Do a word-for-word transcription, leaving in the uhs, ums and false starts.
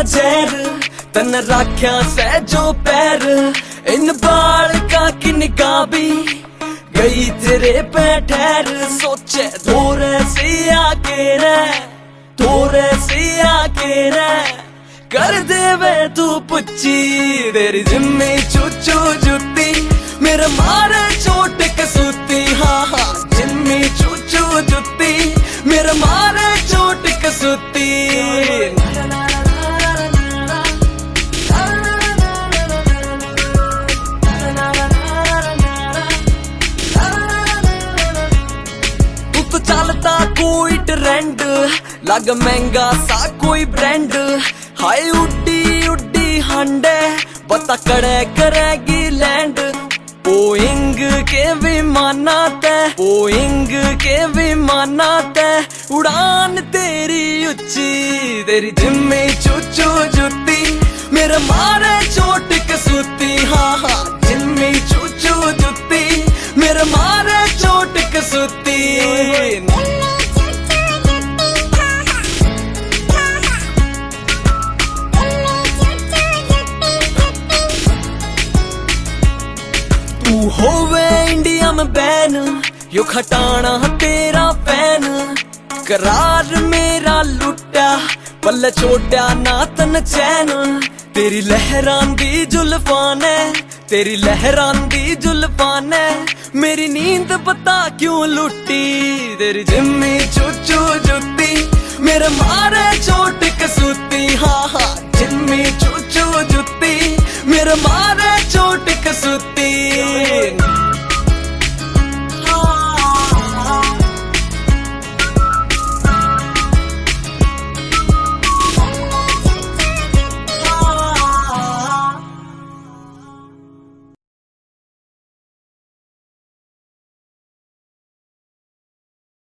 जहर तन राख्या सहजो पैर इन बाल का की निगाह भी गई तेरे पे ठहर सोचे थोड़े से आके रह थोड़े से आके रह कर दे वे तू पुच्ची तेरी जिम्मे चूचू जुत्ती मेरे मारे चोट कसूती हाँ हाँ जिम्मी चूचू जुत्ती मेरे मारे चोट कसूती चलता कोई ट्रेंड लग महंगा सा कोई ब्रांड हाय उड्डी उड्डी हंडे बता कड़े करेगी लैंड बोइंग के विमाना तय बोइंग के विमाना तय उड़ान तेरी उच्ची तेरी जिम्मे चूचू जुत्ती मेरे मारे चोट कसूती हाँ हाँ जिम्मे चूचू जुत्ती मेरे मारे चोट कसूती तू होवे इंडिया में बैन यो खटाना तेरा फैन करार मेरा लुटा पल्ले छोटा ना तन चैन तेरी लहरान दी जुल्फान है तेरी लहरान दी जुल्फान है मेरी नींद पता क्यों लुटी तेरी जिम्मी चूचू जुत्ती मेरे मारे चोट कसूती हाँ हाँ जिम्मी चूचू जुत्ती मेरे मारे चोट कसूती